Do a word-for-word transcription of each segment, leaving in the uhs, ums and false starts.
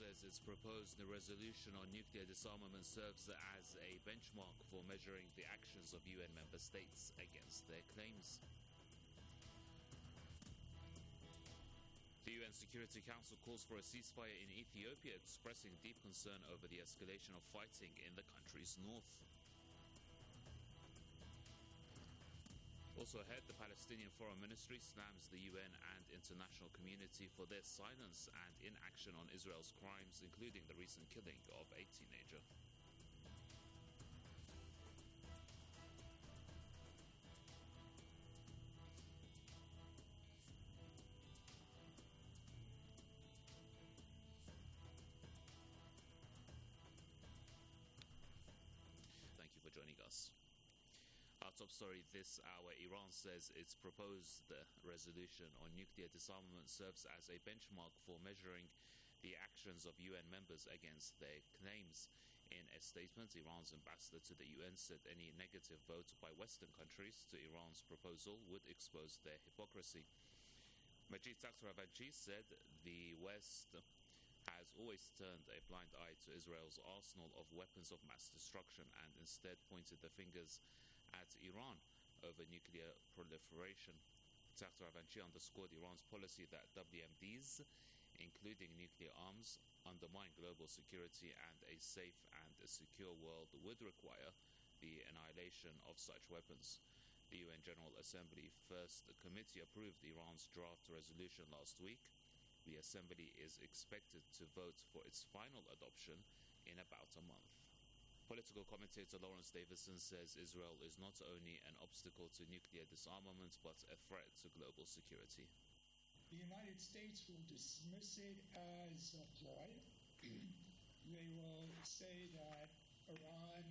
says its proposed resolution on nuclear disarmament serves as a benchmark for measuring the actions of U N member states against their claims. The U N Security Council calls for a ceasefire in Ethiopia, expressing deep concern over the escalation of fighting in the country's north. Also ahead, the Palestinian Foreign Ministry slams the U N and international community for their silence and inaction on Israel's crimes, including the recent killing of a teenager. Thank you for joining us. Our top story this hour: Iran says its proposed resolution on nuclear disarmament serves as a benchmark for measuring the actions of U N members against their claims. In a statement, Iran's ambassador to the U N said any negative vote by Western countries to Iran's proposal would expose their hypocrisy. Majid Takhtravanchi said the West has always turned a blind eye to Israel's arsenal of weapons of mass destruction and instead pointed the fingers at Iran over nuclear proliferation. Takhtravanchi underscored Iran's policy that W M Ds, including nuclear arms, undermine global security, and a safe and a secure world would require the annihilation of such weapons. The U N General Assembly First Committee approved Iran's draft resolution last week. The Assembly is expected to vote for its final adoption in about a month. Political commentator Lawrence Davidson says Israel is not only an obstacle to nuclear disarmament, but a threat to global security. The United States will dismiss it as a ploy. They will say that Iran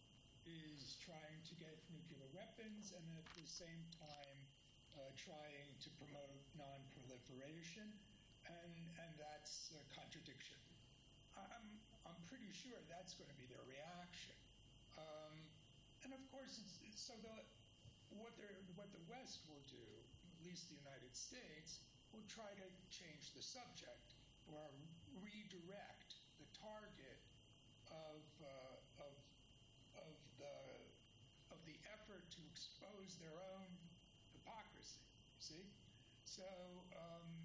is trying to get nuclear weapons and at the same time uh, trying to promote non-proliferation, and, and that's a contradiction. I'm, I'm pretty sure that's going to be their reaction. Um, and of course, it's, it's, so the, what, what the West will do, at least the United States, will try to change the subject or redirect the target of, uh, of, of, the, of the effort to expose their own hypocrisy, you see? So, um,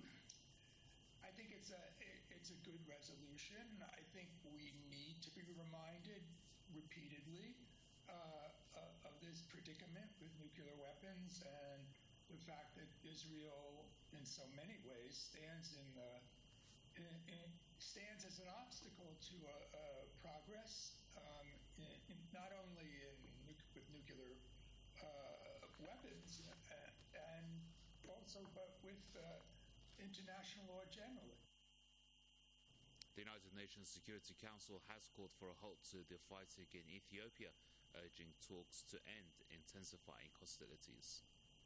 I think it's a it's a good resolution. I think we need to be reminded repeatedly uh, of this predicament with nuclear weapons and the fact that Israel, in so many ways, stands in, the, in, in stands as an obstacle to uh, uh, progress, um, in, in not only in nu- with nuclear uh, weapons uh, and also, but with uh, international law generally. The United Nations Security Council has called for a halt to the fighting in Ethiopia, urging talks to end intensifying hostilities.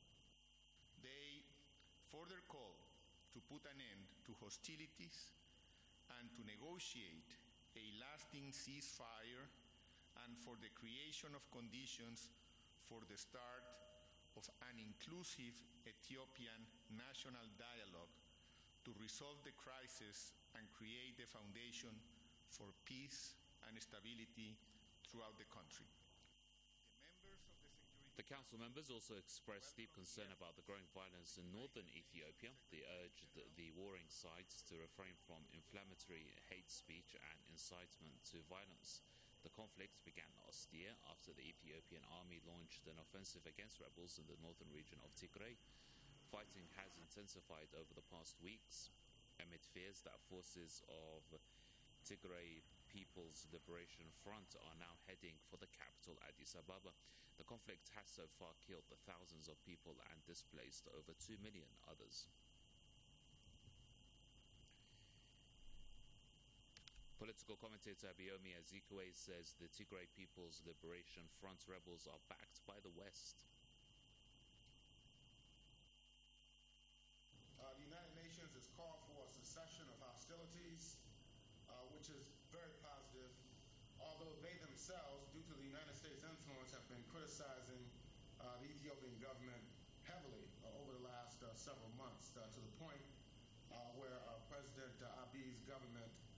They further call to put an end to hostilities and to negotiate a lasting ceasefire and for the creation of conditions for the start of an inclusive Ethiopian national dialogue to resolve the crisis and create the foundation for peace and stability throughout the country. The members of the Security The Council members also expressed deep concern about the growing violence in northern Ethiopia. They urged the warring sides to refrain from inflammatory hate speech and incitement to violence. The conflict began last year after the Ethiopian army launched an offensive against rebels in the northern region of Tigray. Fighting has intensified over the past weeks amid fears that forces of Tigray People's Liberation Front are now heading for the capital, Addis Ababa. The conflict has so far killed thousands of people and displaced over two million others. Political commentator Abiyomi Ezekwe says the Tigray People's Liberation Front rebels are backed by the West. Uh, the United Nations has called for a cessation of hostilities, uh, which is very positive, although they themselves, due to the United States influence, have been criticizing uh, the Ethiopian government heavily uh, over the last uh, several months, uh, to the point uh, where uh, President uh, Abiy's government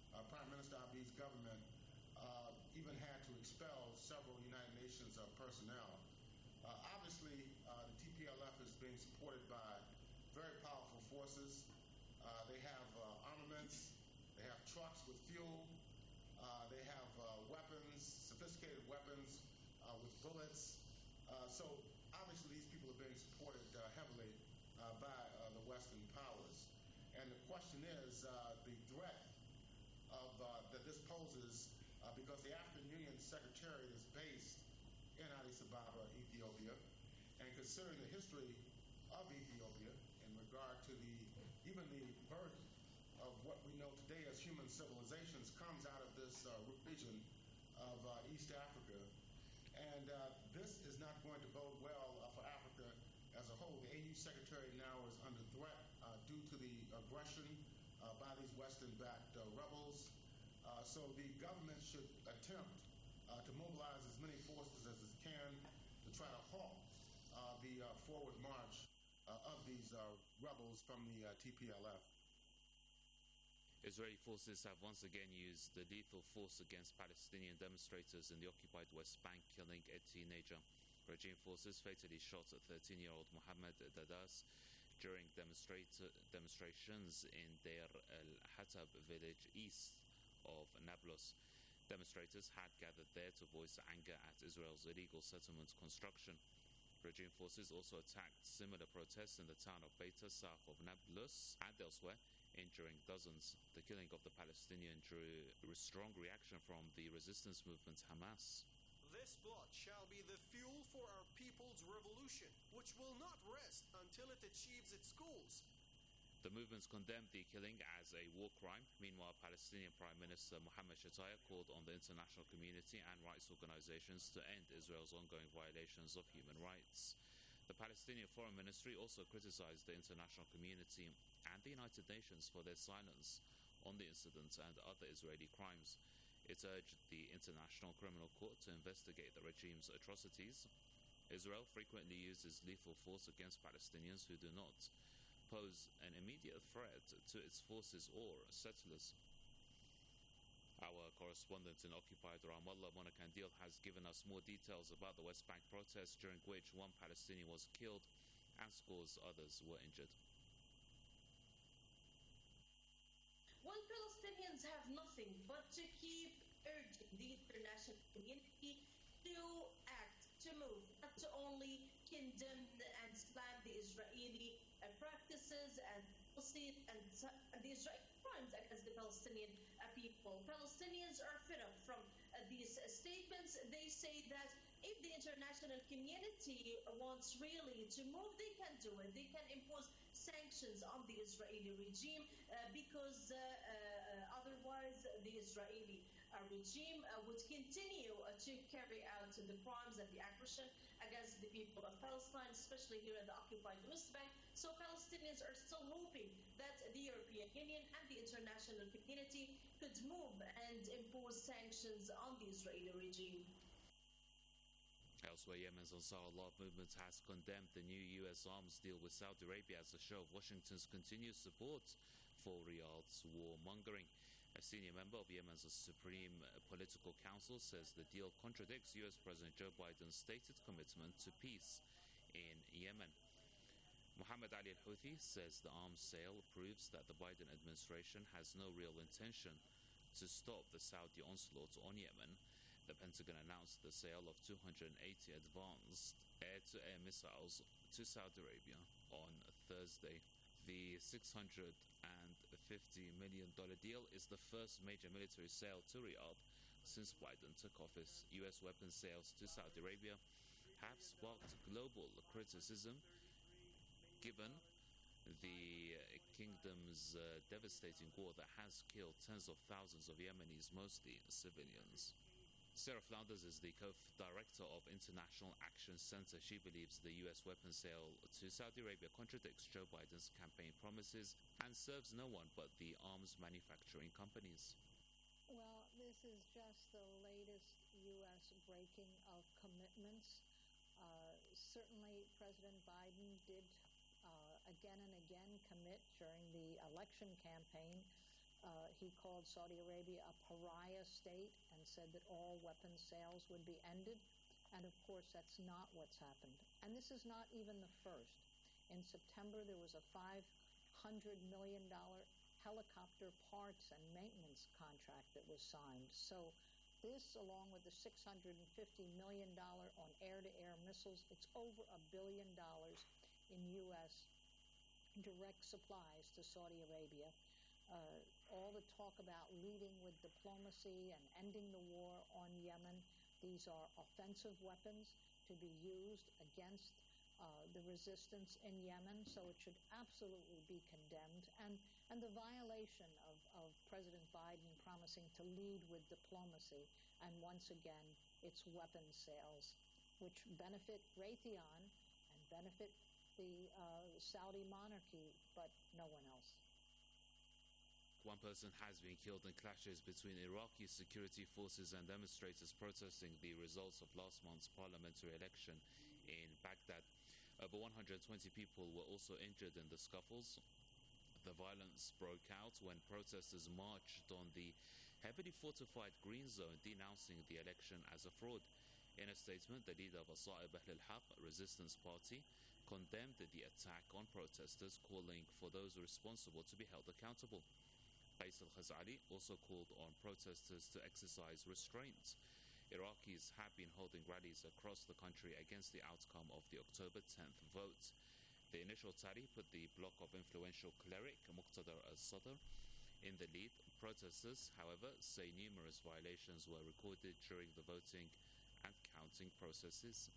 Prince Abd's government uh, even had to expel several United Nations uh, personnel. Uh, obviously, uh, the T P L F is being supported by very powerful forces. Uh, they have uh, armaments, they have trucks with fuel, uh, they have uh, weapons, sophisticated weapons uh, with bullets. Uh, so obviously these people are being supported uh, heavily uh, by uh, the Western powers. And the question is uh, the threat of, uh, that this poses uh, because the African Union Secretariat is based in Addis Ababa, Ethiopia, and considering the history of Ethiopia in regard to the even the birth of what we know today as human civilizations comes out of this uh, region of uh, East Africa. And uh, this is not going to bode well uh, for Africa as a whole. The A U Secretary now is under threat uh, due to the aggression uh, by these Western-backed uh, rebels. Uh, so the government should attempt uh, to mobilize as many forces as it can to try to halt uh, the uh, forward march uh, of these uh, rebels from the uh, T P L F. Israeli forces have once again used the lethal force against Palestinian demonstrators in the occupied West Bank, killing a teenager. Regime forces fatally shot a thirteen-year-old Mohammed Dadas during demonstrat- demonstrations in Deir el-Hatab village east of Nablus. Demonstrators had gathered there to voice anger at Israel's illegal settlement construction. Regime forces also attacked similar protests in the town of Beita, south of Nablus, and elsewhere, injuring dozens. The killing of the Palestinian drew a strong reaction from the resistance movement Hamas. This blood shall be the fuel for our people's revolution, which will not rest until it achieves its goals. The movement condemned the killing as a war crime. Meanwhile, Palestinian Prime Minister Mohammed Shataya called on the international community and rights organizations to end Israel's ongoing violations of human rights. The Palestinian Foreign Ministry also criticized the international community and the United Nations for their silence on the incident and other Israeli crimes. It urged the International Criminal Court to investigate the regime's atrocities. Israel frequently uses lethal force against Palestinians who do not pose an immediate threat to its forces or settlers. Our correspondent in occupied Ramallah, Mona Kandil, has given us more details about the West Bank protests, during which one Palestinian was killed and scores others were injured. Well, Palestinians have nothing but to keep urging the international community to act, to move, not to only condemn and slam the Israeli uh, practices and policies and, and the Israeli crimes against the Palestinian uh, people. Palestinians are fed up from uh, these uh, statements. They say that if the international community wants really to move, they can do it. They can impose sanctions on the Israeli regime uh, because uh, uh, otherwise the Israeli uh, regime uh, would continue uh, to carry out the crimes and the aggression against the people of Palestine, especially here in the occupied West Bank. So Palestinians are still hoping that the European Union and the international community could move and impose sanctions on the Israeli regime. Elsewhere, Yemen's Ansar Allah movement has condemned the new U S arms deal with Saudi Arabia as a show of Washington's continued support for Riyadh's warmongering. A senior member of Yemen's Supreme Political Council says the deal contradicts U S President Joe Biden's stated commitment to peace in Yemen. Mohammed Ali al-Houthi says the arms sale proves that the Biden administration has no real intention to stop the Saudi onslaught on Yemen. The Pentagon announced the sale of two hundred eighty advanced air-to-air missiles to Saudi Arabia on Thursday. The six hundred fifty million dollars deal is the first major military sale to Riyadh since Biden took office. U S weapons sales to Saudi Arabia have sparked global criticism given the kingdom's uh, devastating war that has killed tens of thousands of Yemenis, mostly civilians. Sarah Flounders is the co-director of International Action Center. She believes the U S weapons sale to Saudi Arabia contradicts Joe Biden's campaign promises and serves no one but the arms manufacturing companies. Well, this is just the latest U S breaking of commitments. Uh, certainly, President Biden did uh, again and again commit during the election campaign Uh, he called Saudi Arabia a pariah state and said that all weapons sales would be ended. And of course, that's not what's happened. And this is not even the first. In September, there was a five hundred million dollars helicopter parts and maintenance contract that was signed. So this, along with the six hundred fifty million dollars on air-to-air missiles, it's over a billion dollars in U S direct supplies to Saudi Arabia. Uh, all the talk about leading with diplomacy and ending the war on Yemen, these are offensive weapons to be used against uh, the resistance in Yemen, so it should absolutely be condemned. And, and the violation of, of President Biden promising to lead with diplomacy, and once again, it's weapons sales, which benefit Raytheon and benefit the uh, Saudi monarchy, but no one else. One person has been killed in clashes between Iraqi security forces and demonstrators protesting the results of last month's parliamentary election in Baghdad. Over one hundred twenty people were also injured in the scuffles. The violence broke out when protesters marched on the heavily fortified Green Zone, denouncing the election as a fraud. In a statement, the leader of Asa'ib Ahl al-Haq resistance party condemned the attack on protesters, calling for those responsible to be held accountable. Qais al-Khazali also called on protesters to exercise restraint. Iraqis have been holding rallies across the country against the outcome of the October tenth vote. The initial tally put the bloc of influential cleric Muqtada al-Sadr in the lead. Protesters, however, say numerous violations were recorded during the voting and counting processes.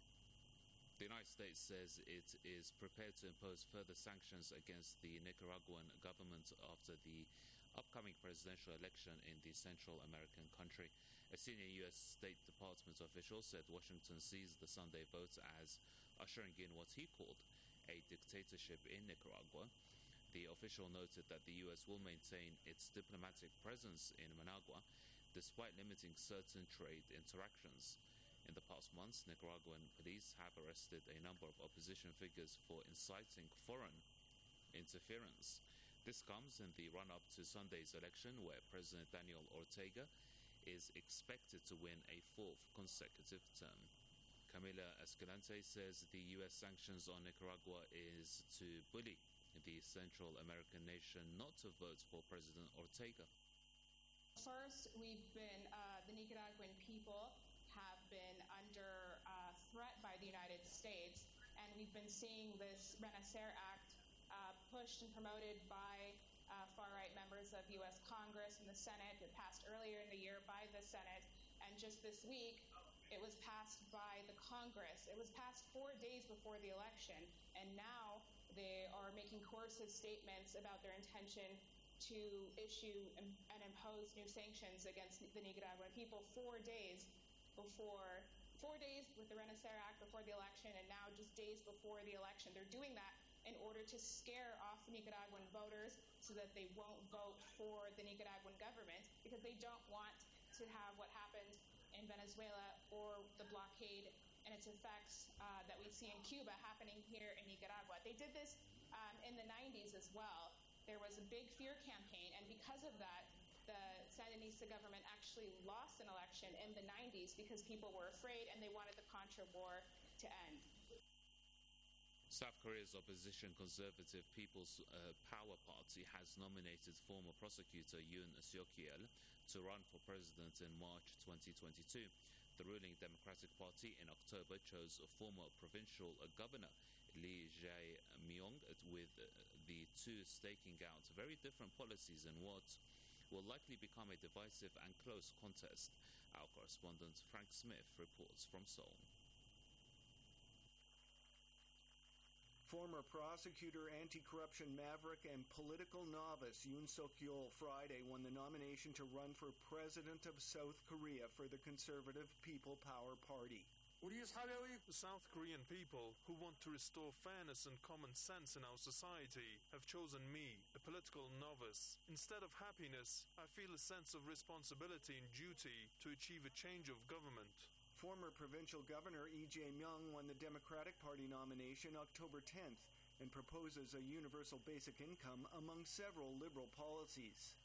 The United States says it is prepared to impose further sanctions against the Nicaraguan government after the upcoming presidential election in the Central American country. A senior U S State Department official said Washington sees the Sunday vote as ushering in what he called a dictatorship in Nicaragua. The official noted that the U S will maintain its diplomatic presence in Managua despite limiting certain trade interactions. In the past months, Nicaraguan police have arrested a number of opposition figures for inciting foreign interference. This comes in the run-up to Sunday's election, where President Daniel Ortega is expected to win a fourth consecutive term. Camila Escalante says the U S sanctions on Nicaragua is to bully the Central American nation not to vote for President Ortega. First, we've been, uh, the Nicaraguan people have been under uh, threat by the United States, and we've been seeing this Renacer Act uh, pushed and promoted by uh, far-right members of U S Congress and the Senate. It passed earlier in the year by the Senate, and just this week it was passed by the Congress. It was passed four days before the election, and now they are making coercive statements about their intention to issue and impose new sanctions against the Nicaraguan people four days before, four days with the Renacer Act before the election, and now just days before the election. They're doing that in order to scare off Nicaraguan voters so that they won't vote for the Nicaraguan government, because they don't want to have what happened in Venezuela or the blockade and its effects uh, that we see in Cuba happening here in Nicaragua. They did this um, in the nineties as well. There was a big fear campaign, and because of that, the Sandinista government actually lost an election in the nineties because people were afraid and they wanted the Contra War to end. South Korea's opposition Conservative People's uh, Power Party has nominated former prosecutor Yoon Seok-yeol to run for president in March twenty twenty-two. The ruling Democratic Party in October chose a former provincial uh, governor Lee Jae-myung, with uh, the two staking out very different policies in what will likely become a divisive and close contest. Our correspondent Frank Smith reports from Seoul. Former prosecutor, anti-corruption maverick, and political novice Yoon Seok-yeol Friday won the nomination to run for president of South Korea for the Conservative People Power Party. The South Korean people, who want to restore fairness and common sense in our society, have chosen me, a political novice. Instead of happiness, I feel a sense of responsibility and duty to achieve a change of government. Former provincial governor Lee Jae-myung won the Democratic Party nomination October tenth and proposes a universal basic income among several liberal policies.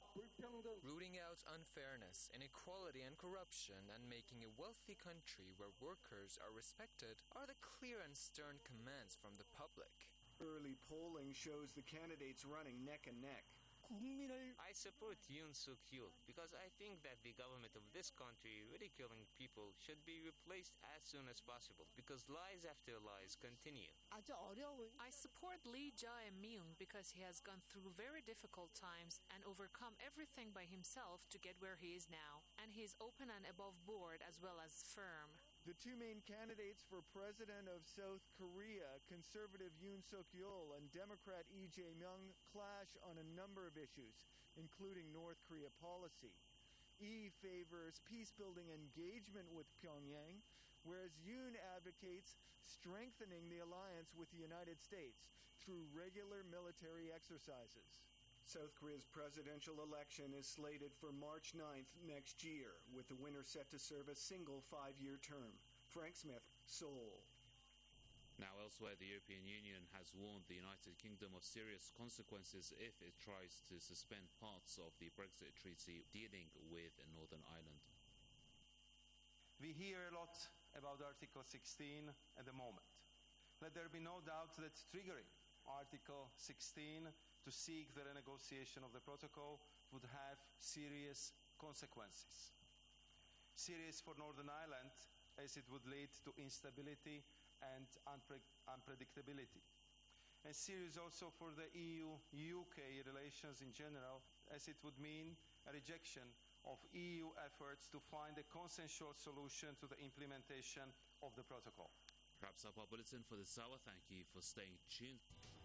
Rooting out unfairness, inequality, and corruption, and making a wealthy country where workers are respected are the clear and stern commands from the public. Early polling shows the candidates running neck and neck. I support Yoon Suk-yeol because I think that the government of this country ridiculing people should be replaced as soon as possible because lies after lies continue. I support Lee Jae-myung because he has gone through very difficult times and overcome everything by himself to get where he is now, and he is open and above board as well as firm. The two main candidates for president of South Korea, conservative Yoon Suk-yeol and Democrat Lee Jae-myung, clash on a number of issues, including North Korea policy. Lee favors peace-building engagement with Pyongyang, whereas Yoon advocates strengthening the alliance with the United States through regular military exercises. South Korea's presidential election is slated for March ninth next year, with the winner set to serve a single five-year term. Frank Smith, Seoul. Now elsewhere, the European Union has warned the United Kingdom of serious consequences if it tries to suspend parts of the Brexit treaty dealing with Northern Ireland. We hear a lot about Article sixteen at the moment. Let there be no doubt that triggering Article sixteen to seek the renegotiation of the protocol would have serious consequences. Serious for Northern Ireland, as it would lead to instability and unpre- unpredictability. And serious also for the E U-U K relations in general, as it would mean a rejection of E U efforts to find a consensual solution to the implementation of the protocol. Wraps up our bulletin for this hour. Thank you for staying tuned.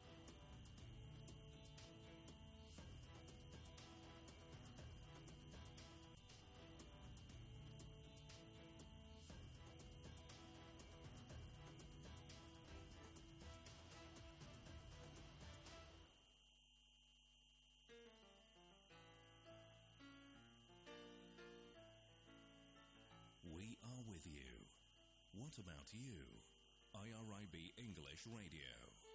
We are with you. What about you? I R I B English Radio.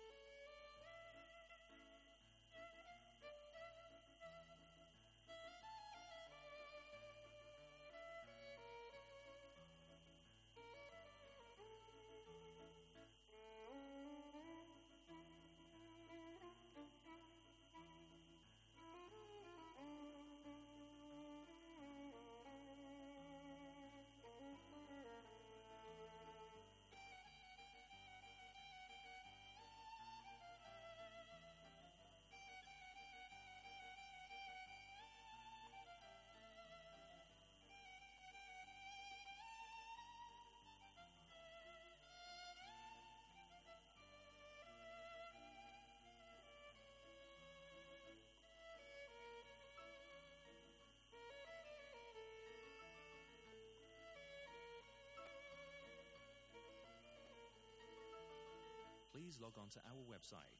Please log on to our website,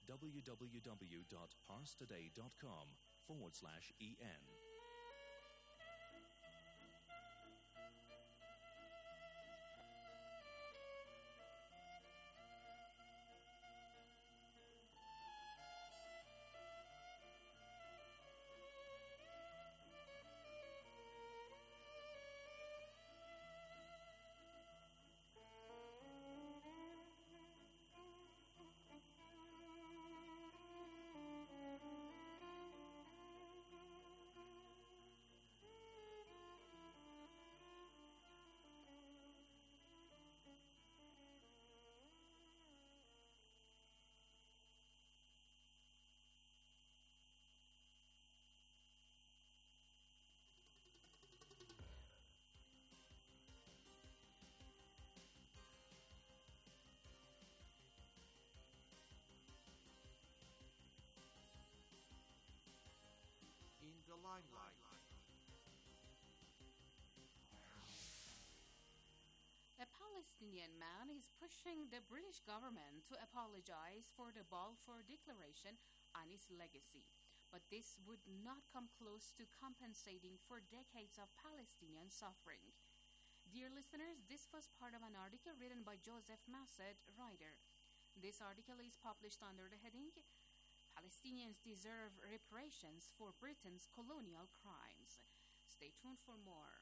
www.parstoday.com forward slash en. Limelight. A Palestinian man is pushing the British government to apologize for the Balfour Declaration and its legacy. But this would not come close to compensating for decades of Palestinian suffering. Dear listeners, this was part of an article written by Joseph Massad, writer. This article is published under the heading Palestinians deserve reparations for Britain's colonial crimes. Stay tuned for more.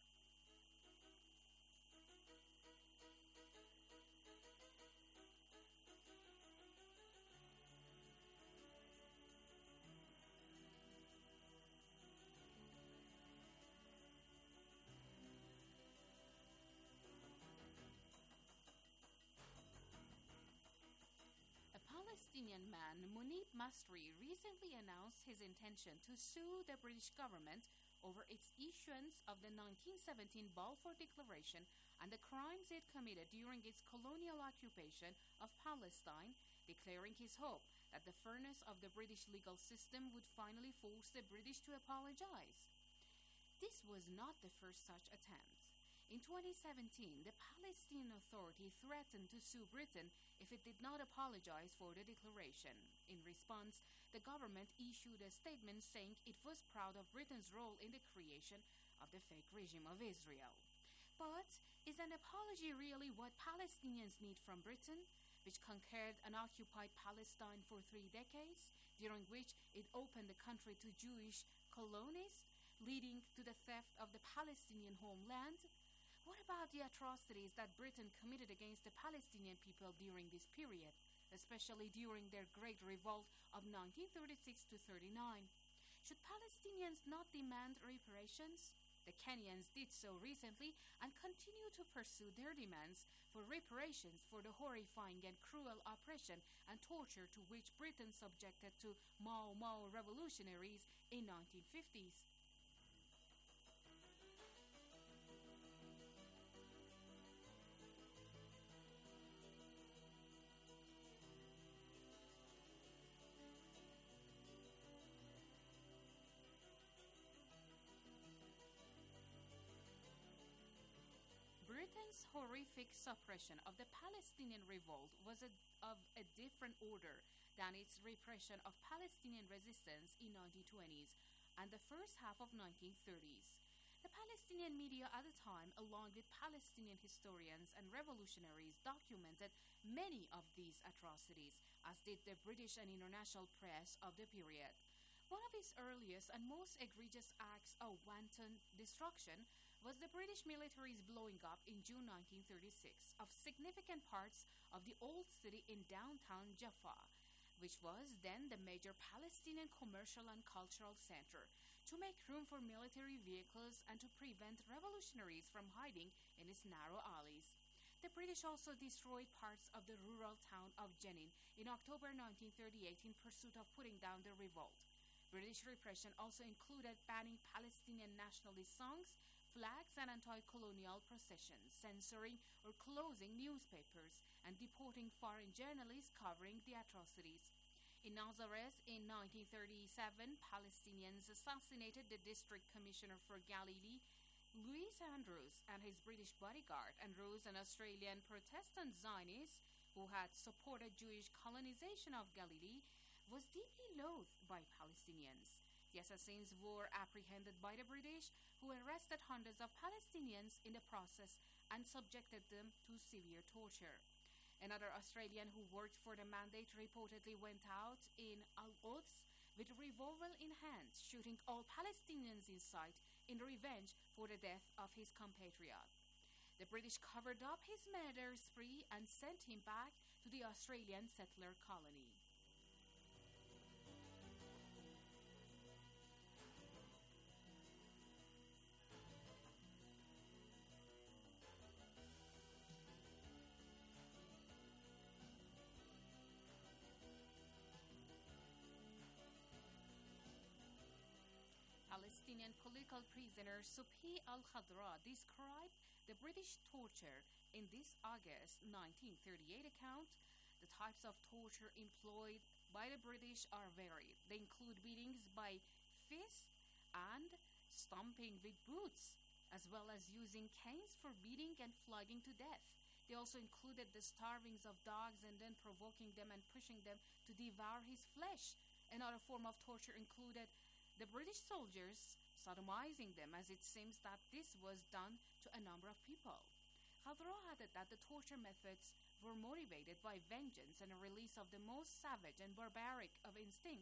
Palestinian man Munib Masri recently announced his intention to sue the British government over its issuance of the nineteen seventeen Balfour Declaration and the crimes it committed during its colonial occupation of Palestine, declaring his hope that the fairness of the British legal system would finally force the British to apologize. This was not the first such attempt. In twenty seventeen, the Palestinian Authority threatened to sue Britain if it did not apologize for the declaration. In response, the government issued a statement saying it was proud of Britain's role in the creation of the fake regime of Israel. But is an apology really what Palestinians need from Britain, which conquered and occupied Palestine for three decades, during which it opened the country to Jewish colonists, leading to the theft of the Palestinian homeland? What about the atrocities that Britain committed against the Palestinian people during this period, especially during their Great Revolt of nineteen thirty-six to thirty-nine? Should Palestinians not demand reparations? The Kenyans did so recently and continue to pursue their demands for reparations for the horrifying and cruel oppression and torture to which Britain subjected to Mau Mau revolutionaries in nineteen fifties. Britain's horrific suppression of the Palestinian revolt was a, of a different order than its repression of Palestinian resistance in nineteen twenties and the first half of nineteen thirties. The Palestinian media at the time, along with Palestinian historians and revolutionaries, documented many of these atrocities, as did the British and international press of the period. One of its earliest and most egregious acts of wanton destruction was the British military's blowing up in June nineteen thirty-six of significant parts of the old city in downtown Jaffa, which was then the major Palestinian commercial and cultural center, to make room for military vehicles and to prevent revolutionaries from hiding in its narrow alleys. The British also destroyed parts of the rural town of Jenin in October nineteen thirty-eight in pursuit of putting down the revolt. British repression also included banning Palestinian nationalist songs, flags, and anti-colonial processions, censoring or closing newspapers, and deporting foreign journalists covering the atrocities. In Nazareth in nineteen thirty-seven, Palestinians assassinated the district commissioner for Galilee, Louis Andrews, and his British bodyguard. Andrews, an Australian Protestant Zionist who had supported Jewish colonization of Galilee, was deeply loathed by Palestinians. The assassins were apprehended by the British, who arrested hundreds of Palestinians in the process and subjected them to severe torture. Another Australian who worked for the Mandate reportedly went out in Al-Quds with a revolver in hand, shooting all Palestinians in sight in revenge for the death of his compatriot. The British covered up his murder spree and sent him back to the Australian settler colony. Palestinian political prisoner Subhi al-Khadra described the British torture in this August nineteen thirty-eight account. The types of torture employed by the British are varied. They include beatings by fists and stomping with boots, as well as using canes for beating and flogging to death. They also included the starvings of dogs and then provoking them and pushing them to devour his flesh. Another form of torture included the British soldiers sodomizing them, as it seems that this was done to a number of people. Khadra added that the torture methods were motivated by vengeance and a release of the most savage and barbaric of instincts,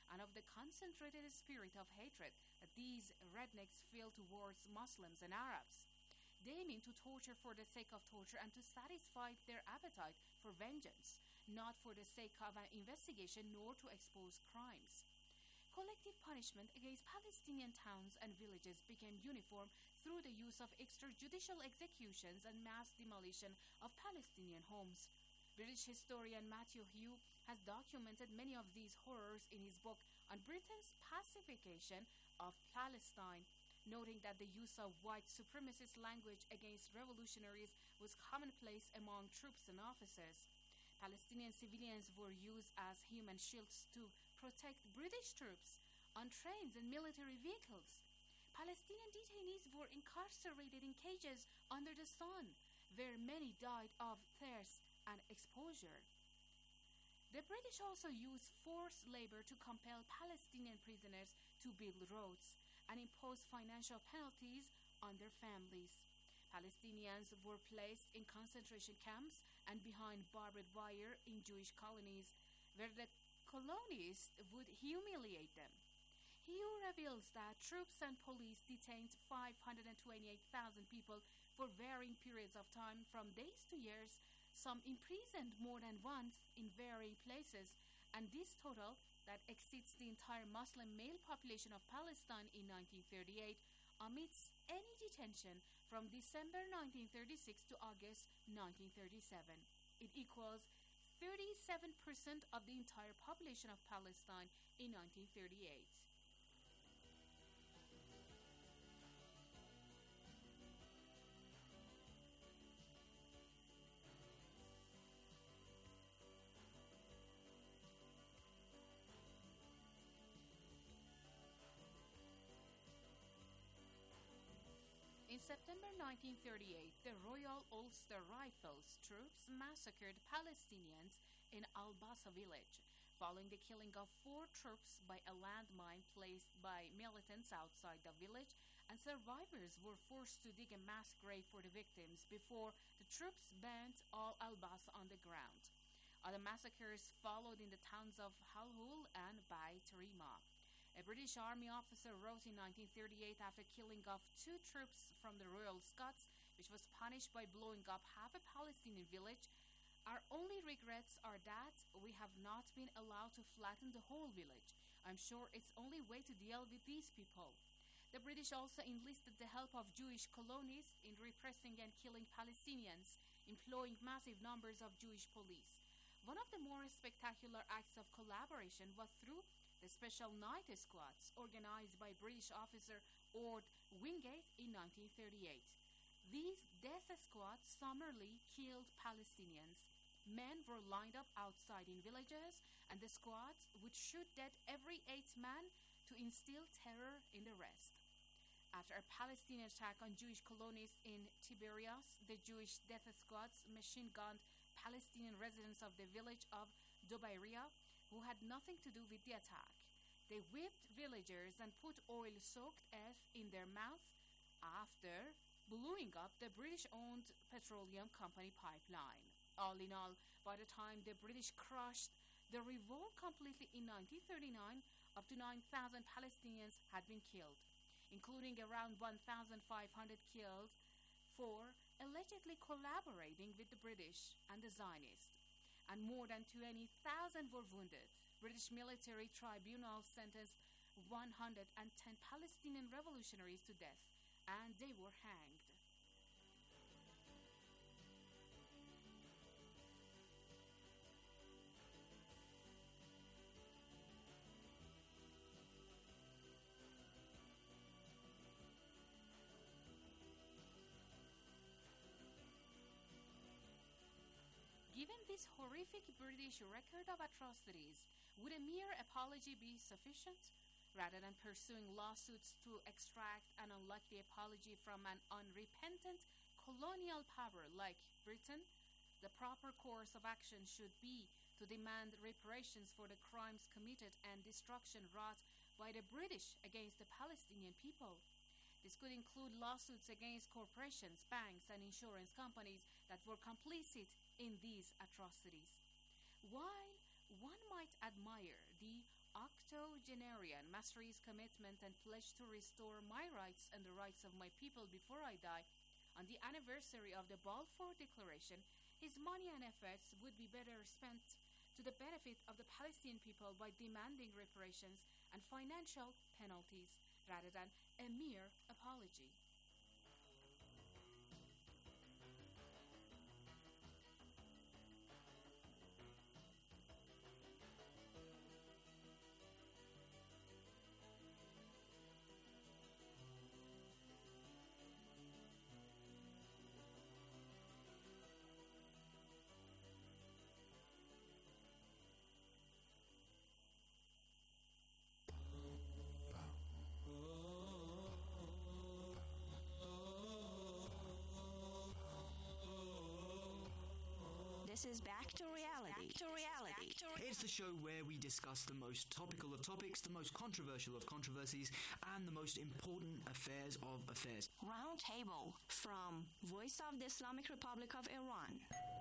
and of the concentrated spirit of hatred that these rednecks feel towards Muslims and Arabs. They mean to torture for the sake of torture and to satisfy their appetite for vengeance, not for the sake of an investigation nor to expose crimes. Collective punishment against Palestinian towns and villages became uniform through the use of extrajudicial executions and mass demolition of Palestinian homes. British historian Matthew Hugh has documented many of these horrors in his book on Britain's pacification of Palestine, noting that the use of white supremacist language against revolutionaries was commonplace among troops and officers. Palestinian civilians were used as human shields to protect British troops on trains and military vehicles. Palestinian detainees were incarcerated in cages under the sun, where many died of thirst and exposure. The British also used forced labor to compel Palestinian prisoners to build roads and impose financial penalties on their families. Palestinians were placed in concentration camps and behind barbed wire in Jewish colonies, where the colonists would humiliate them. Hugh reveals that troops and police detained five hundred twenty-eight thousand people for varying periods of time, from days to years, some imprisoned more than once in varying places, and this total, that exceeds the entire Muslim male population of Palestine in nineteen thirty-eight, omits any detention from December nineteen thirty-six to August nineteen thirty-seven. It equals thirty-seven percent of the entire population of Palestine in nineteen thirty-eight. In September nineteen thirty-eight, the Royal Ulster Rifles troops massacred Palestinians in Al-Bassa village, following the killing of four troops by a landmine placed by militants outside the village, and survivors were forced to dig a mass grave for the victims before the troops burnt all Al-Bassa on the ground. Other massacres followed in the towns of Halhul and Beit Rima. A British Army officer wrote in nineteen thirty-eight, after killing off two troops from the Royal Scots, which was punished by blowing up half a Palestinian village, "Our only regrets are that we have not been allowed to flatten the whole village. I'm sure it's the only way to deal with these people." The British also enlisted the help of Jewish colonists in repressing and killing Palestinians, employing massive numbers of Jewish police. One of the more spectacular acts of collaboration was through the Special Night Squads, organized by British officer Ord Wingate in nineteen thirty-eight. These death squads summarily killed Palestinians. Men were lined up outside in villages, and the squads would shoot dead every eighth man to instill terror in the rest. After a Palestinian attack on Jewish colonists in Tiberias, the Jewish death squads machine-gunned Palestinian residents of the village of Dobairia, who had nothing to do with the attack. They whipped villagers and put oil-soaked earth in their mouth after blowing up the British-owned petroleum company pipeline. All in all, by the time the British crushed the revolt completely in nineteen thirty-nine, up to nine thousand Palestinians had been killed, including around one thousand five hundred killed for allegedly collaborating with the British and the Zionists, and more than twenty thousand were wounded. British military tribunals sentenced one hundred ten Palestinian revolutionaries to death, and they were hanged. Given this horrific British record of atrocities, would a mere apology be sufficient? Rather than pursuing lawsuits to extract an unlikely apology from an unrepentant colonial power like Britain, the proper course of action should be to demand reparations for the crimes committed and destruction wrought by the British against the Palestinian people. This could include lawsuits against corporations, banks, and insurance companies that were complicit in these atrocities. While one might admire the octogenarian Masri's commitment and pledge to restore my rights and the rights of my people before I die, on the anniversary of the Balfour Declaration, his money and efforts would be better spent to the benefit of the Palestinian people by demanding reparations and financial penalties rather than a mere apology. This is Back to Reality. Back to Reality. It's the show where we discuss the most topical of topics, the most controversial of controversies, and the most important affairs of affairs. Roundtable from Voice of the Islamic Republic of Iran.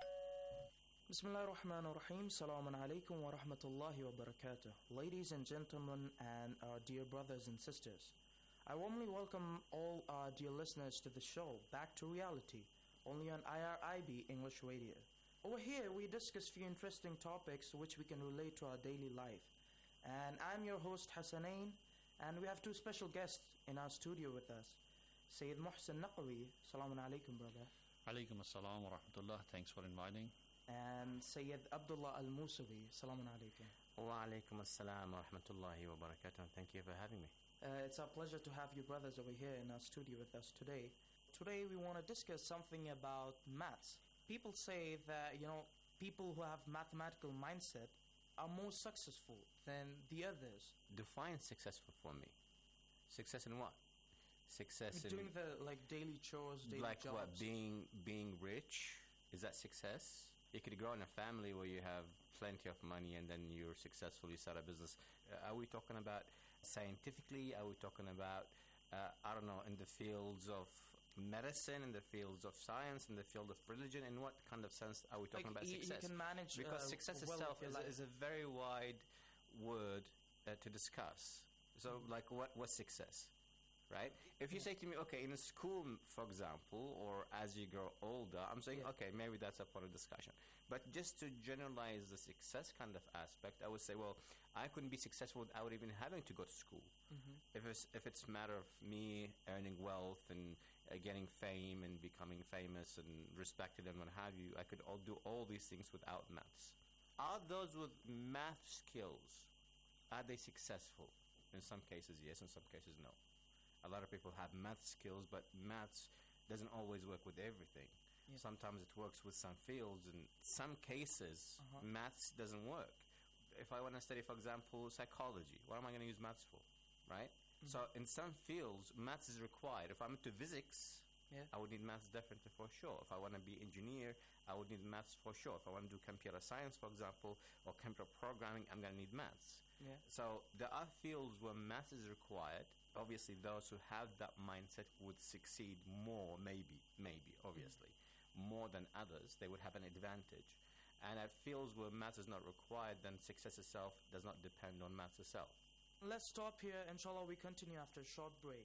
Bismillah ar-Rahman ar-Rahim. Salamun alaykum wa rahmatullahi wa barakatuh. Ladies and gentlemen and our dear brothers and sisters, I warmly welcome all our dear listeners to the show Back to Reality, only on I R I B English Radio. Over here, we discuss few interesting topics which we can relate to our daily life. And I'm your host, Hassanain, and we have two special guests in our studio with us. Sayyid Muhsin Naqawi, Salamun Alaikum, brother. Alaikum Assalam wa rahmatullah, thanks for inviting. And Sayyid Abdullah Al-Musawi, Salamun Alaikum. Wa alaikum assalam wa rahmatullahi wa barakatuh, thank you for having me. Uh, it's our pleasure to have you brothers over here in our studio with us today. Today we want to discuss something about maths. People say that, you know, people who have mathematical mindset are more successful than the others. Define successful for me. Success in what? Success like in doing the like daily chores, daily like jobs. What? Being being rich, is that success? You could grow in a family where you have plenty of money and then you're successful. You start a business. Uh, are we talking about scientifically? Are we talking about uh, I don't know, in the fields of medicine, in the fields of science, in the field of religion? In what kind of sense are we talking like about you, success? You can manage because uh, success well itself is a, life. is a very wide word uh, to discuss. So, like, what what's success, right? If you say to me, okay, in a school, for example, or as you grow older, I'm saying, Yeah. okay, maybe that's up for a discussion. But just to generalize the success kind of aspect, I would say, well, I couldn't be successful without even having to go to school. Mhm. If it's if it's a matter of me earning wealth and uh, getting fame and becoming famous and respected and what have you, I could all do all these things without maths. Are those with math skills, are they successful? In some cases, yes. In some cases, no. A lot of people have math skills, but maths doesn't always work with everything. Yeah. Sometimes it works with some fields. In some cases, Uh-huh. maths doesn't work. If I want to study, for example, psychology, what am I going to use maths for, right? Mhm. So in some fields, maths is required. If I'm into physics, Yeah. I would need maths definitely for sure. If I want to be engineer, I would need maths for sure. If I want to do computer science, for example, or computer programming, I'm going to need maths. Yeah. So there are fields where maths is required. Obviously, those who have that mindset would succeed more, maybe, maybe, obviously, more than others. They would have an advantage. And at fields where maths is not required, then success itself does not depend on maths itself. Let's stop here. Inshallah, we continue after a short break.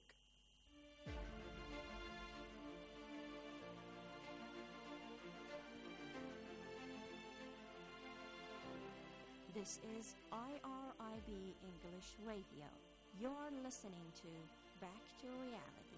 This is I R I B English Radio. You're listening to Back to Reality.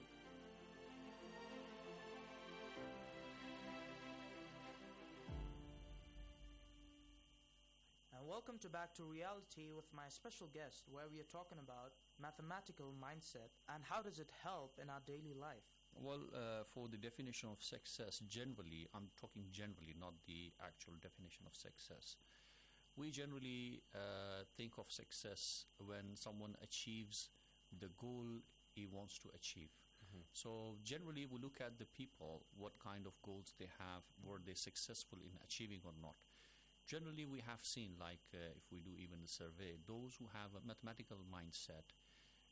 And welcome to Back to Reality with my special guest, where we are talking about mathematical mindset and how does it help in our daily life. Well, uh, for the definition of success, generally, I'm talking generally, not the actual definition of success. We generally uh, think of success when someone achieves the goal he wants to achieve. Mhm. So generally, we look at the people, what kind of goals they have, were they successful in achieving or not. Generally, we have seen, like uh, if we do even a survey, those who have a mathematical mindset,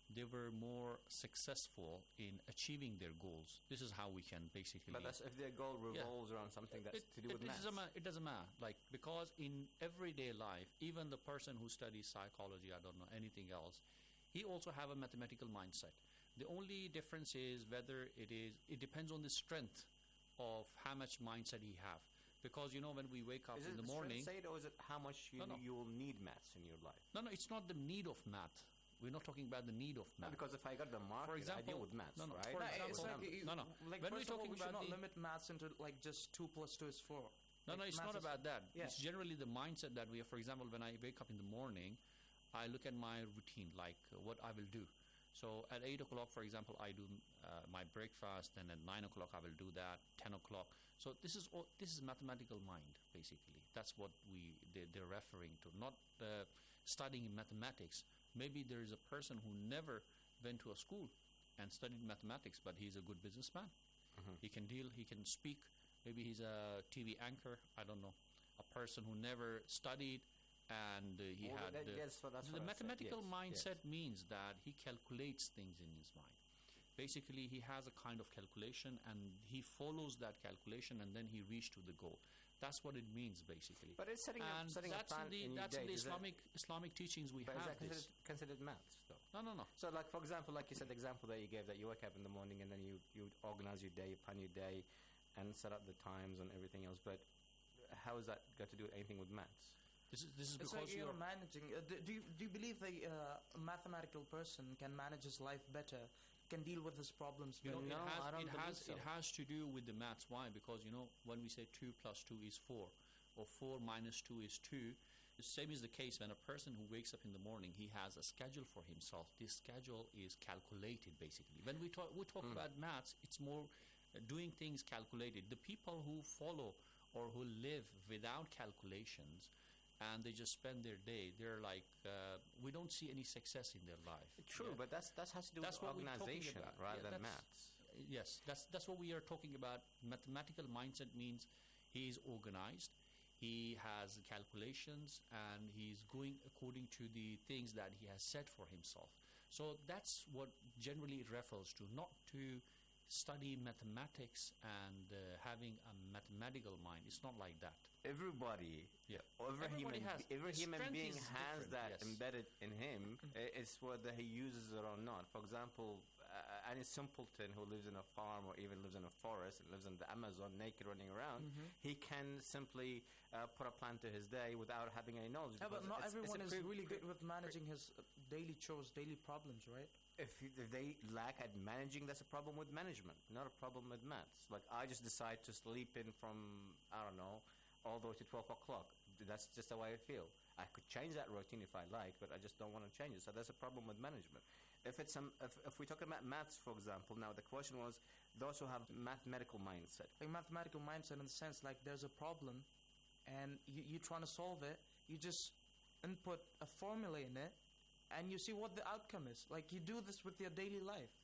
they were more successful in achieving their goals. This is how we can basically. But that's if their goal revolves yeah. around something that's it, to do it, with it maths. Doesn't matter, it doesn't matter. Like, because in everyday life, even the person who studies psychology, I don't know, anything else, he also have a mathematical mindset. The only difference is whether it is, it depends on the strength of how much mindset he have. Because, you know, when we wake up is in the strength morning... Say it, or is it how much you, no, no. you will need maths in your life? No, no, it's not the need of math. We're not talking about the need of math. No, because if I got the market, for example, I deal with maths, no, no, right? For no, example, like, you, no, no. Like, when first we're talking of all, we should about not the, limit maths into like just two plus two is four. No, like, no, it's not is, about that. Yeah. It's generally the mindset that we have. For example, when I wake up in the morning, I look at my routine, like uh, what I will do. So at eight o'clock, for example, I do uh, my breakfast, and at nine o'clock I will do that. Ten o'clock. So this is all, this is mathematical mind, basically. That's what we they, they're referring to. Not uh, studying mathematics. Maybe there is a person who never went to a school and studied mathematics, but he's a good businessman. Mm-hmm. He can deal. He can speak. Maybe he's a T V anchor. I don't know. A person who never studied. And uh, he well, had that, uh, yes, well, that's the mathematical yes, mindset yes. means that he calculates things in his mind. Basically, he has a kind of calculation, and he follows that calculation, and then he reaches to the goal. That's what it means, basically. But it's setting and up, setting that's a plan in the, in that's your in day. the Islamic that, Islamic teachings we but have is that this. Considered, considered maths, though? No, no, no. So, like for example, like you said, the example that you gave, that you wake up in the morning and then you you organize your day, plan your day, and set up the times and everything else. But how is that got to do anything with maths? This is this is it's because like you're, you're managing. Uh, do, do you do you believe that uh, a mathematical person can manage his life better, can deal with his problems You better? know, No, it has, I don't it believe has, so. It has to do with the maths. Why? Because, you know, when we say two plus two is four, or four minus two is two, the same is the case when a person who wakes up in the morning, he has a schedule for himself. This schedule is calculated, basically. When we talk, we talk Mm. about maths, it's more uh, doing things calculated. The people who follow or who live without calculations, and they just spend their day, they're like, uh, we don't see any success in their life. True, Yeah. but that's that has to do That's with what we're talking organization about. rather Yeah, than that's- maths. Yes, that's that's what we are talking about. Mathematical mindset means he is organized, he has calculations, and he's going according to the things that he has set for himself. So that's what generally it refers to, not to study mathematics and uh, having a mathematical mind. It's not like that. Everybody, Yeah. every Everybody human, has. every The human strength being is has different, that yes. Mm-hmm. embedded in him. I- It's whether he uses it or not. For example, uh, any simpleton who lives in a farm or even lives in a forest and lives in the Amazon naked running around, Mhm. he can simply uh, put a plan to his day without having any knowledge. Yeah, but because not it's- it's a everyone is pre- really pre- good with managing his uh, daily chores, daily problems, right? If, you, if they lack at managing, that's a problem with management, not a problem with maths. Like, I just decide to sleep in from, I don't know, all the way to twelve o'clock. That's just the way I feel. I could change that routine if I like, but I just don't want to change it. So that's a problem with management. If it's some, if, if we're talking about maths, for example, now the question was those who have mathematical mindset. Like mathematical mindset in the sense like there's a problem, and you you're trying to solve it. You just input a formula in it, and you see what the outcome is. Like you do this with your daily life.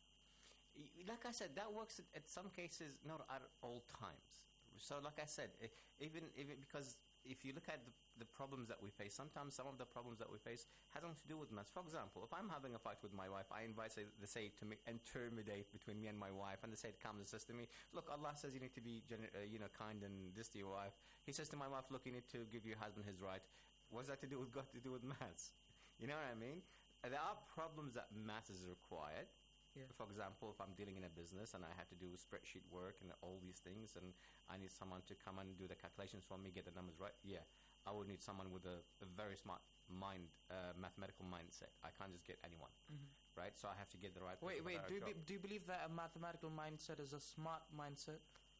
Y- Like I said, that works at, at some cases, not at all times. So, like I said, e- even even because if you look at the, the problems that we face, sometimes some of the problems that we face has nothing to do with maths. For example, if I'm having a fight with my wife, I invite say, they say to me, intermediate between me and my wife, and they say it comes and says to me, look, Allah says you need to be gener- uh, you know kind and this to your wife. He says to my wife, look, you need to give your husband his right. What's that to do with got to do with maths? You know what I mean? There are problems that maths is required. Yeah. For example, if I'm dealing in a business and I have to do spreadsheet work and all these things, and I need someone to come and do the calculations for me, get the numbers right, yeah, I would need someone with a, a very smart mind, uh, mathematical mindset. I can't just get anyone, Mhm. right? So I have to get the right Wait, person wait. for Do you, that be, job. do you believe that a mathematical mindset is a smart mindset?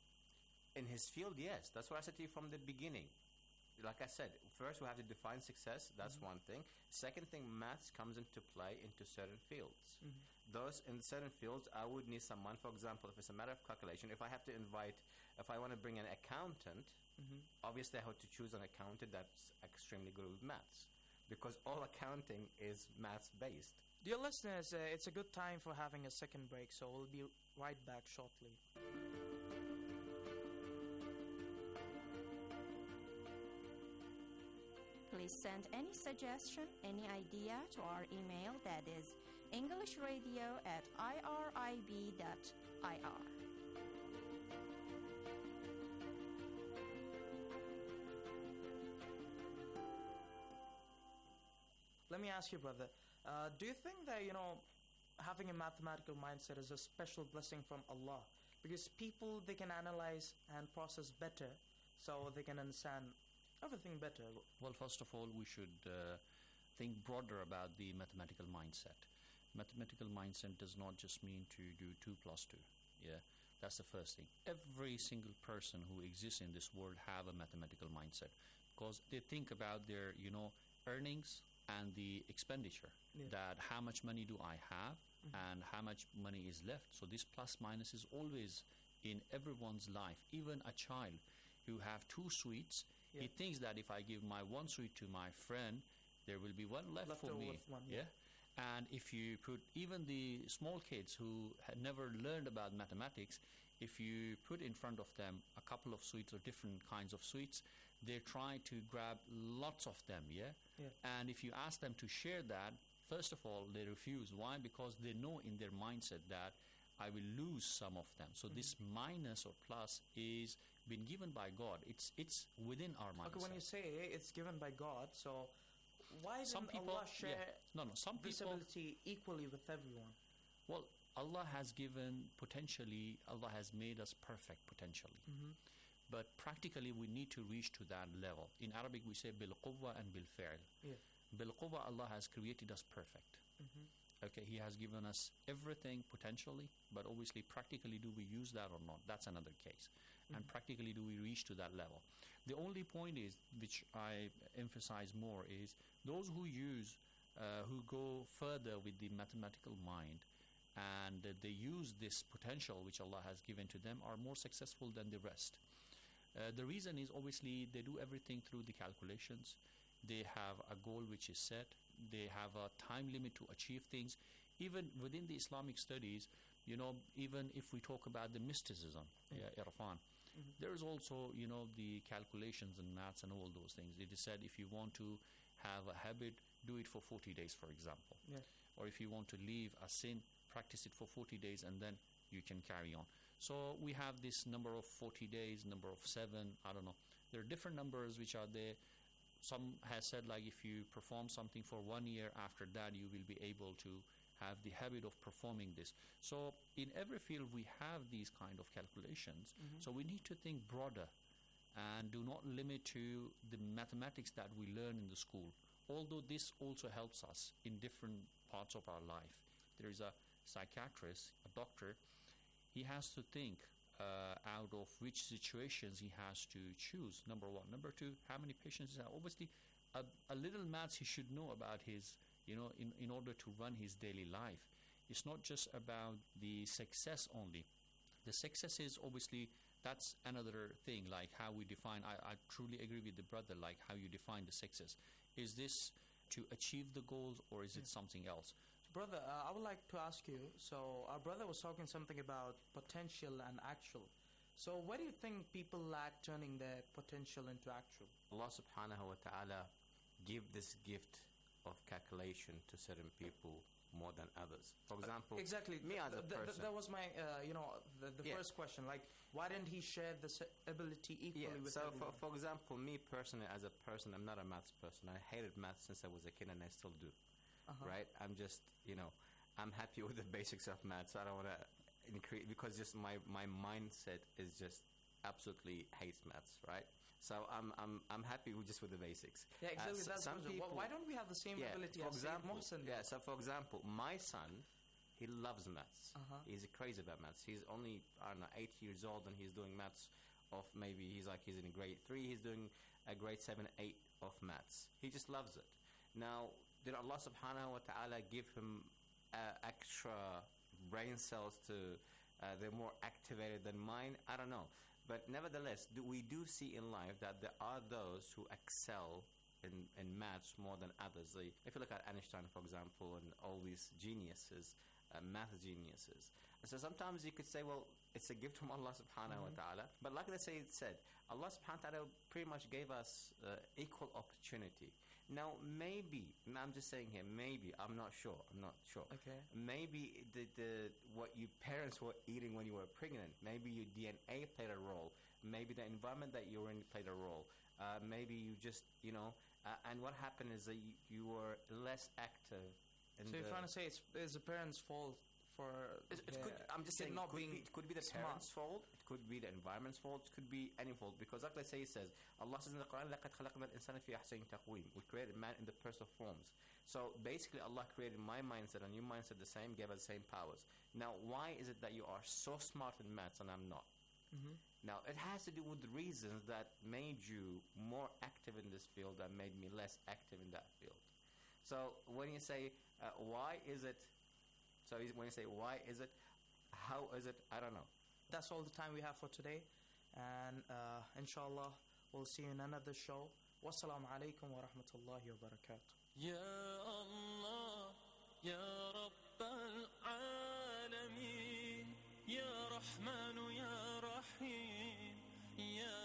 In his field, yes. That's what I said to you from the beginning. Like I said, first we have to define success. That's Mhm. one thing. Second thing, maths comes into play into certain fields. Mhm. Those in certain fields, I would need someone. For example, if it's a matter of calculation, if I have to invite, if I want to bring an accountant, Mhm. obviously I have to choose an accountant that's extremely good with maths, because all accounting is maths based. Dear listeners, uh, it's a good time for having a second break, so we'll be right back shortly. Please send any suggestion, any idea to our email, that is English Radio at I R I B dot I R. Let me ask you, brother, uh, do you think that, you know, having a mathematical mindset is a special blessing from Allah? Because people, they can analyze and process better, so they can understand everything better. Well, first of all, we should uh, think broader about the mathematical mindset. Mathematical mindset does not just mean to do two plus two. Yeah, that's the first thing. Every single person who exists in this world have a mathematical mindset, because they think about their, you know, earnings and the expenditure, yeah. That how much money do I have, mm-hmm. and how much money is left. So this plus minus is always in everyone's life. Even a child who have two sweets, yeah. He thinks that if I give my one sweet to my friend, there will be one left, left for me. One, yeah. yeah. And if you put even the small kids who had never learned about mathematics, if you put in front of them a couple of sweets or different kinds of sweets, they try to grab lots of them, yeah? yeah? And if you ask them to share that, first of all, they refuse. Why? Because they know in their mindset that I will lose some of them. So mm-hmm. this minus or plus is been given by God. It's it's within our mindset. Okay, when you say it's given by God, so why some didn't people, Allah share yeah. no, no, some this people, ability equally with everyone? Well, Allah has given potentially, Allah has made us perfect potentially. Mm-hmm. But practically, we need to reach to that level. In Arabic, we say bil-quwwa and bil-fi'l. Yeah. Bil-quwwa, Allah has created us perfect. Mm-hmm. Okay, He has given us everything potentially, but obviously, practically, do we use that or not? That's another case. Mm-hmm. And practically, do we reach to that level? The only point is, which I emphasize more, is those who use, uh, who go further with the mathematical mind, and uh, they use this potential which Allah has given to them, are more successful than the rest. Uh, the reason is obviously they do everything through the calculations. They have a goal which is set. They have a time limit to achieve things. Even within the Islamic studies, you know, even if we talk about the mysticism, mm-hmm. yeah, Irfan, mm-hmm. there is also, you know, the calculations and maths and all those things. It is said if you want to have a habit, do it for forty days, for example. Yeah. Or if you want to leave a sin, practice it for forty days and then you can carry on. So we have this number of forty days, number of seven, I don't know. There are different numbers which are there. Some has said like if you perform something for one year, after that you will be able to have the habit of performing this. So in every field we have these kind of calculations. Mm-hmm. So we need to think broader and do not limit to the mathematics that we learn in the school. Although this also helps us in different parts of our life. There is a psychiatrist, a doctor, he has to think uh, out of which situations he has to choose, number one. Number two, how many patients he has. Obviously, a, a little maths he should know about his, you know, in, in order to run his daily life. It's not just about the success only. The success is obviously, that's another thing, like how we define, I, I truly agree with the brother, like how you define the success. Is this to achieve the goals or is it something else? Brother, uh, I would like to ask you, so our brother was talking something about potential and actual. So where do you think people lack turning their potential into actual? Allah subhanahu wa ta'ala give this gift of calculation to certain people more than others. For example, uh, exactly. me as a th- person. Th- that was my, uh, you know, the, the yeah. first question. Like, why didn't he share this ability equally yeah. with so everyone? So, for, for example, me personally, as a person, I'm not a maths person. I hated maths since I was a kid and I still do. Uh-huh. Right? I'm just, you know, I'm happy with the basics of maths. I don't want to increase, because just my, my mindset is just absolutely hates maths, right? So I'm I'm I'm happy with just with the basics. Yeah, exactly. Uh, that's some people, why don't we have the same yeah, ability for as example, Mohsen? Yeah, so for example, my son, he loves maths. Uh-huh. He's crazy about maths. He's only, I don't know, eight years old and he's doing maths of maybe, he's like, he's in grade three, he's doing a grade seven, eight of maths. He just loves it. Now, did Allah subhanahu wa ta'ala give him uh, extra brain cells to, uh, they're more activated than mine? I don't know. But nevertheless, do, we do see in life that there are those who excel in, in maths more than others. Like, if you look at Einstein, for example, and all these geniuses, uh, math geniuses. And so sometimes you could say, well, it's a gift from Allah subhanahu mm-hmm. wa ta'ala. But like they say, it said, Allah subhanahu wa ta'ala pretty much gave us uh, equal opportunity. Now, maybe, I'm just saying here, maybe, I'm not sure, I'm not sure. Okay. Maybe the, the what your parents were eating when you were pregnant, maybe your D N A played a role, maybe the environment that you were in played a role, uh, maybe you just, you know, uh, and what happened is that you, you were less active. In So the you're trying to say it's, it's the parents' fault for it, it could, their I'm just kid saying not it could, being be, it could be the smart. parents' fault, it could be the environment's fault, it could be any fault, because like let's say it says, Allah says in the Quran, لَقَدْ خَلَقْنَا الْإِنسَانَ فِي أَحْسَنِ تَقْوِيمٍ. We created man in the perfect forms. So basically Allah created my mindset and your mindset the same, gave us the same powers. Now why is it that you are so smart in maths and I'm not? Mm-hmm. Now it has to do with reasons that made you more active in this field and made me less active in that field. So when you say, uh, why is it, so when you say why is it, how is it, I don't know. That's all the time we have for today, and uh, inshallah we'll see you in another show. Wassalamu alaikum wa rahmatullahi wa barakatuh. Ya Allah, Ya Rabbal Alameen, Ya Rahman, Ya Rahim, Ya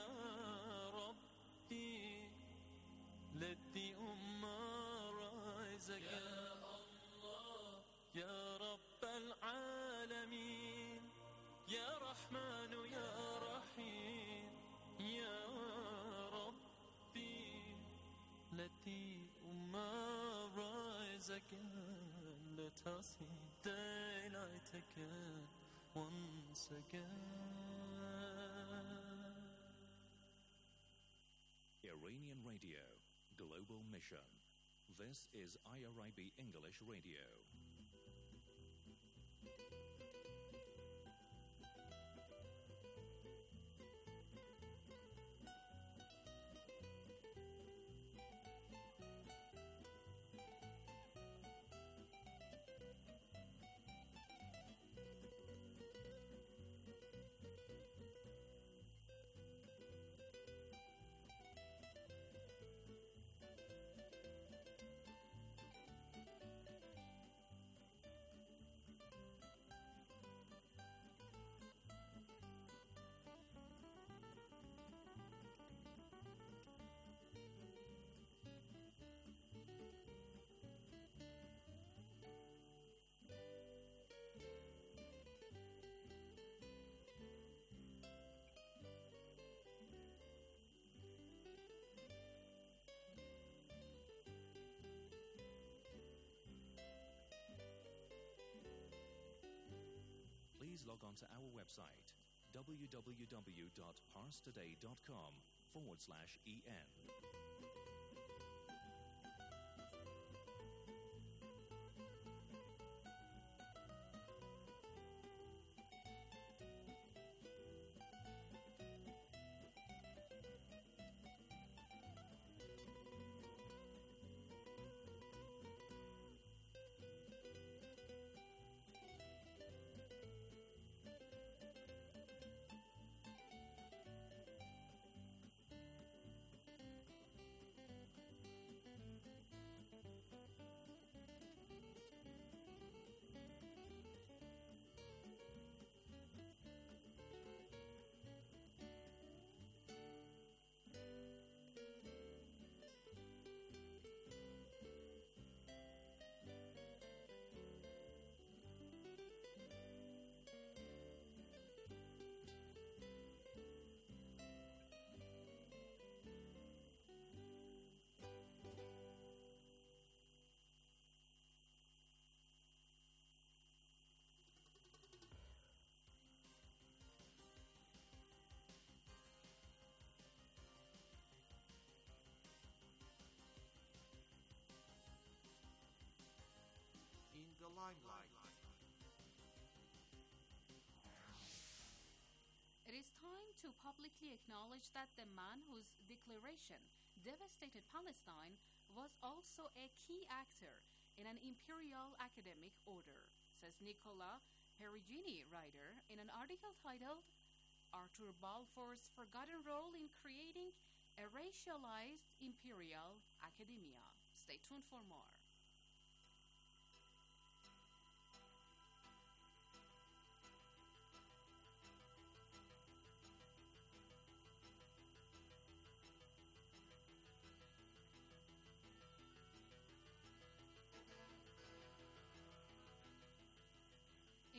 Rabbi, let the Ummah rise again. Ya Rabbal Alameen, Ya Rahman, Ya Rahim, Ya Rabbi, let the Ummah rise again. Let us see daylight again, once again. Iranian Radio, Global Mission. This is I R I B English Radio. Please log on to our website, www.parstoday.com forward slash EN. In the limelight. It is time to publicly acknowledge that the man whose declaration devastated Palestine was also a key actor in an imperial academic order, says Nicola Perugini, writer, in an article titled Arthur Balfour's Forgotten Role in Creating a Racialized Imperial Academia. Stay tuned for more.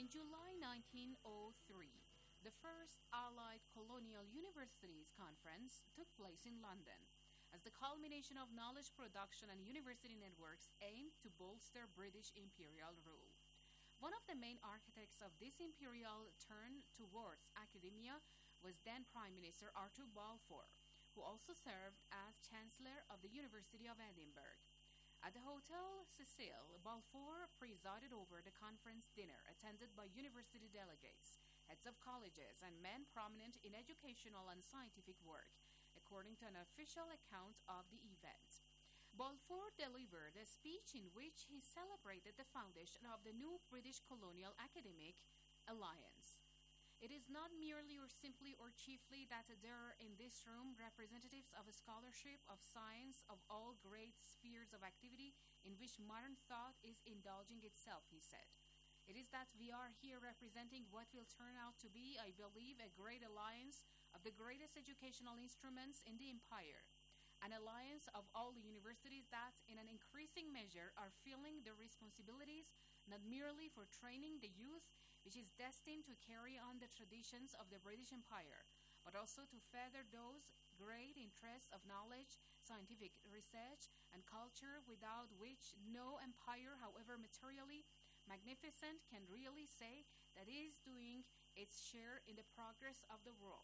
In July nineteen oh three, the first Allied Colonial Universities Conference took place in London as the culmination of knowledge production and university networks aimed to bolster British imperial rule. One of the main architects of this imperial turn towards academia was then Prime Minister Arthur Balfour, who also served as Chancellor of the University of Edinburgh. At the Hotel Cecil, Balfour presided over the conference dinner attended by university delegates, heads of colleges, and men prominent in educational and scientific work, according to an official account of the event. Balfour delivered a speech in which he celebrated the foundation of the new British Colonial Academic Alliance. It is not merely or simply or chiefly that there are in this room representatives of a scholarship, of science, of all great spheres of activity in which modern thought is indulging itself, he said. It is that we are here representing what will turn out to be, I believe, a great alliance of the greatest educational instruments in the empire, an alliance of all the universities that, in an increasing measure, are feeling their responsibilities not merely for training the youth, which is destined to carry on the traditions of the British Empire, but also to further those great interests of knowledge, scientific research, and culture without which no empire, however materially magnificent, can really say that it is doing its share in the progress of the world.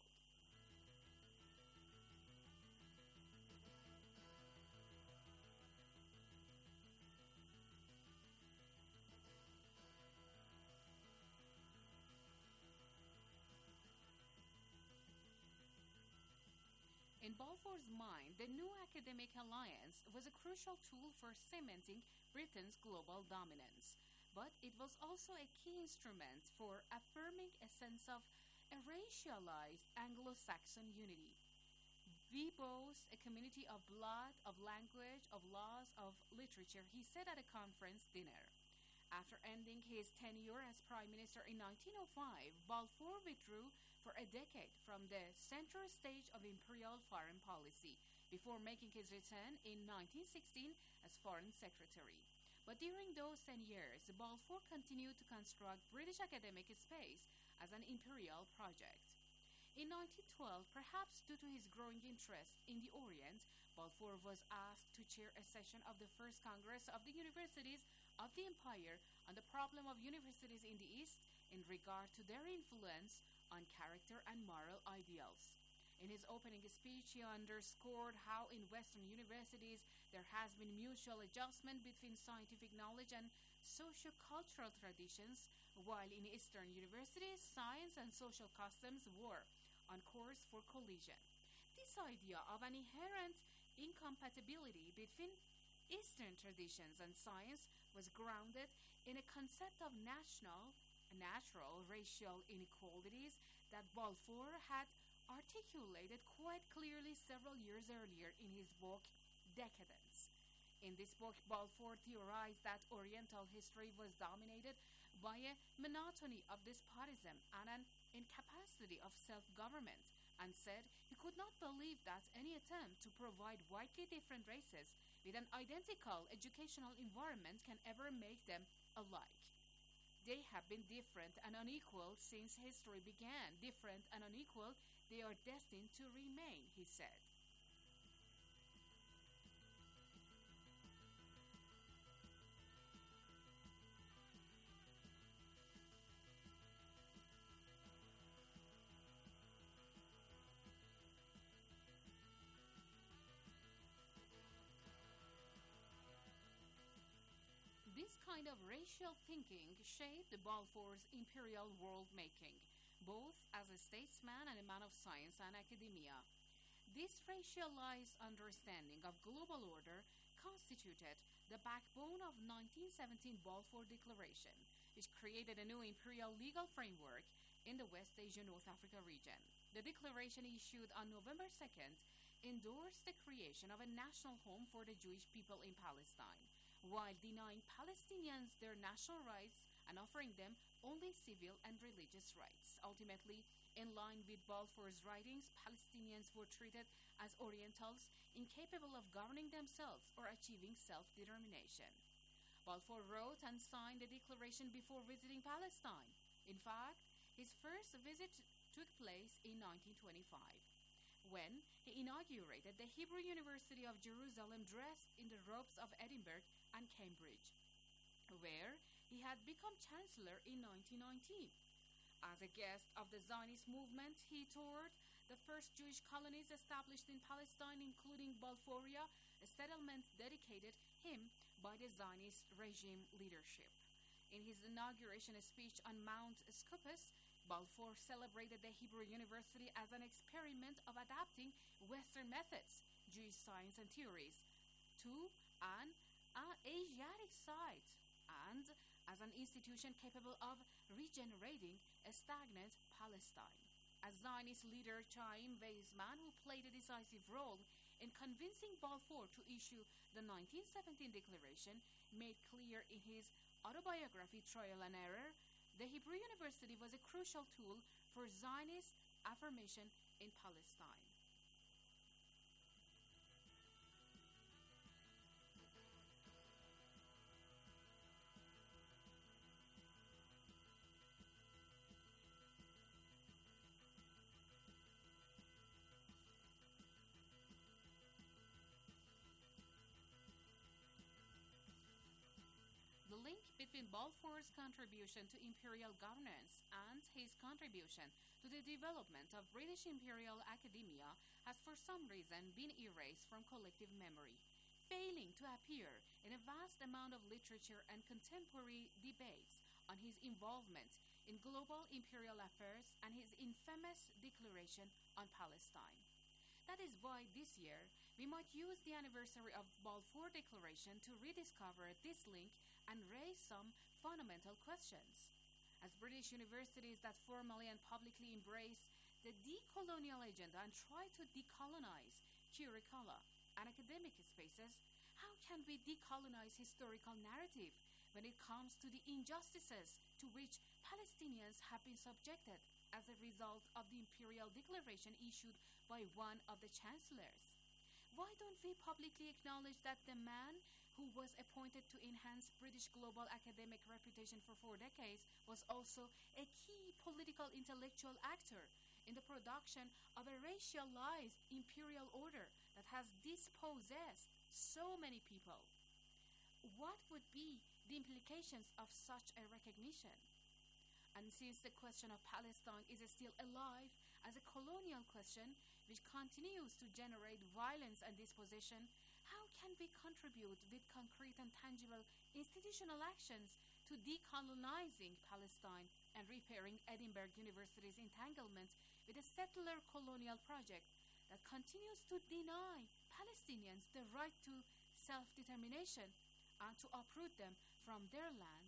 In Balfour's mind, the new academic alliance was a crucial tool for cementing Britain's global dominance, but it was also a key instrument for affirming a sense of a racialized Anglo-Saxon unity. We boast a community of blood, of language, of laws, of literature, he said at a conference dinner. After ending his tenure as Prime Minister in nineteen oh five, Balfour withdrew for a decade from the central stage of imperial foreign policy before making his return in nineteen sixteen as Foreign Secretary. But during those ten years, Balfour continued to construct British academic space as an imperial project. In nineteen twelve, perhaps due to his growing interest in the Orient, Balfour was asked to chair a session of the First Congress of the Universities of the Empire on the problem of universities in the East in regard to their influence on character and moral ideals. In his opening speech, he underscored how in Western universities there has been mutual adjustment between scientific knowledge and socio-cultural traditions, while in Eastern universities, science and social customs were on course for collision. This idea of an inherent incompatibility between Eastern traditions and science was grounded in a concept of national, natural racial inequalities that Balfour had articulated quite clearly several years earlier in his book, Decadence. In this book, Balfour theorized that Oriental history was dominated by a monotony of despotism and an incapacity of self-government, and said he could not believe that any attempt to provide widely different races with an identical educational environment can ever make them alike. They have been different and unequal since history began. Different and unequal, they are destined to remain, he said. This kind of racial thinking shaped Balfour's imperial world-making, both as a statesman and a man of science and academia. This racialized understanding of global order constituted the backbone of nineteen seventeen Balfour Declaration, which created a new imperial legal framework in the West Asia North Africa region. The declaration, issued on November second, endorsed the creation of a national home for the Jewish people in Palestine, while denying Palestinians their national rights and offering them only civil and religious rights. Ultimately, in line with Balfour's writings, Palestinians were treated as Orientals incapable of governing themselves or achieving self-determination. Balfour wrote and signed the declaration before visiting Palestine. In fact, his first visit took place in nineteen twenty-five, when he inaugurated the Hebrew University of Jerusalem dressed in the robes of Edinburgh and Cambridge, where he had become chancellor in nineteen nineteen. As a guest of the Zionist movement, he toured the first Jewish colonies established in Palestine, including Balfouria, a settlement dedicated him by the Zionist regime leadership. In his inauguration speech on Mount Scopus, Balfour celebrated the Hebrew University as an experiment of adapting Western methods, Jewish science and theories, to an uh, Asiatic site, and as an institution capable of regenerating a stagnant Palestine. As Zionist leader Chaim Weizmann, who played a decisive role in convincing Balfour to issue the nineteen seventeen Declaration, made clear in his autobiography Trial and Error, the Hebrew University was a crucial tool for Zionist affirmation in Palestine. The link between Balfour's contribution to imperial governance and his contribution to the development of British imperial academia has for some reason been erased from collective memory, failing to appear in a vast amount of literature and contemporary debates on his involvement in global imperial affairs and his infamous declaration on Palestine. That is why this year we might use the anniversary of the Balfour Declaration to rediscover this link and raise some fundamental questions. As British universities that formally and publicly embrace the decolonial agenda and try to decolonize curricula and academic spaces, how can we decolonize historical narrative when it comes to the injustices to which Palestinians have been subjected as a result of the imperial declaration issued by one of the chancellors? Why don't we publicly acknowledge that the man who was appointed to enhance British global academic reputation for four decades was also a key political intellectual actor in the production of a racialized imperial order that has dispossessed so many people? What would be the implications of such a recognition? And since the question of Palestine is still alive as a colonial question which continues to generate violence and dispossession, how can we contribute with concrete and tangible institutional actions to decolonizing Palestine and repairing Edinburgh University's entanglement with a settler colonial project that continues to deny Palestinians the right to self-determination and to uproot them from their land?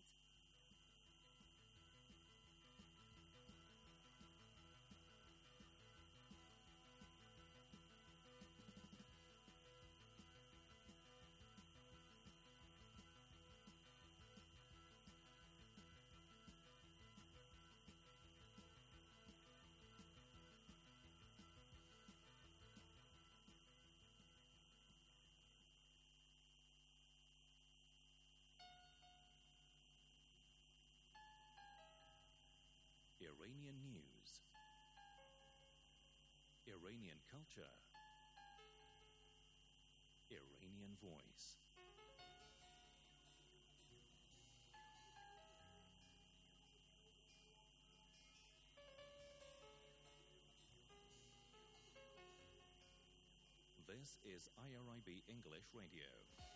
Iranian news, Iranian culture, Iranian voice. This is I R I B English Radio.